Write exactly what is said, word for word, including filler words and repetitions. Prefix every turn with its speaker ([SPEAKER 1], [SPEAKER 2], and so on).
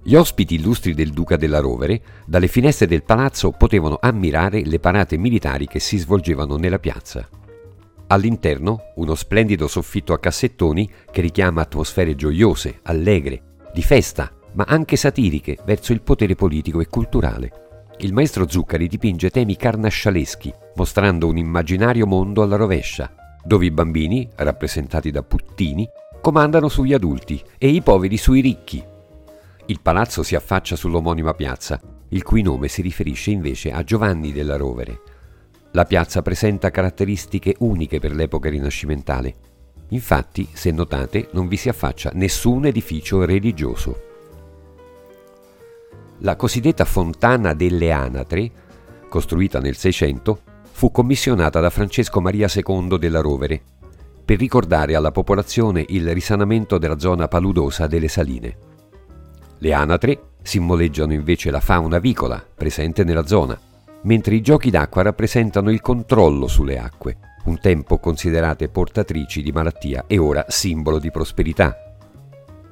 [SPEAKER 1] Gli ospiti illustri del Duca della Rovere dalle finestre del palazzo potevano ammirare le parate militari che si svolgevano nella piazza. All'interno uno splendido soffitto a cassettoni che richiama atmosfere gioiose, allegre, di festa, ma anche satiriche verso il potere politico e culturale. Il maestro Zuccari dipinge temi carnascialeschi, mostrando un immaginario mondo alla rovescia, dove i bambini, rappresentati da puttini, comandano sugli adulti e i poveri sui ricchi. Il palazzo si affaccia sull'omonima piazza, il cui nome si riferisce invece a Giovanni della Rovere. La piazza presenta caratteristiche uniche per l'epoca rinascimentale. Infatti, se notate, non vi si affaccia nessun edificio religioso. La cosiddetta Fontana delle Anatre, costruita nel Seicento, fu commissionata da Francesco Maria secondo della Rovere per ricordare alla popolazione il risanamento della zona paludosa delle saline. Le anatre simboleggiano invece la fauna avicola presente nella zona, mentre i giochi d'acqua rappresentano il controllo sulle acque, un tempo considerate portatrici di malattia e ora simbolo di prosperità.